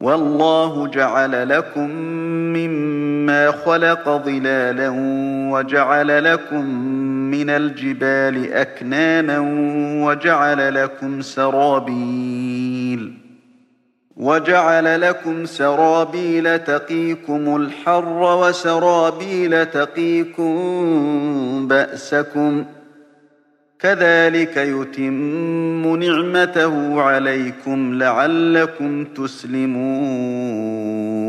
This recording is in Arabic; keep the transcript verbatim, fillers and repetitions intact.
والله جعل لكم مما خلق ظلالا وجعل لكم من الجبال أكنانا وجعل لكم سرابيل وجعل لكم سرابيل تقيكم الحر وسرابيل تقيكم بأسكم كذلك يتم نعمته عليكم لعلكم تسلمون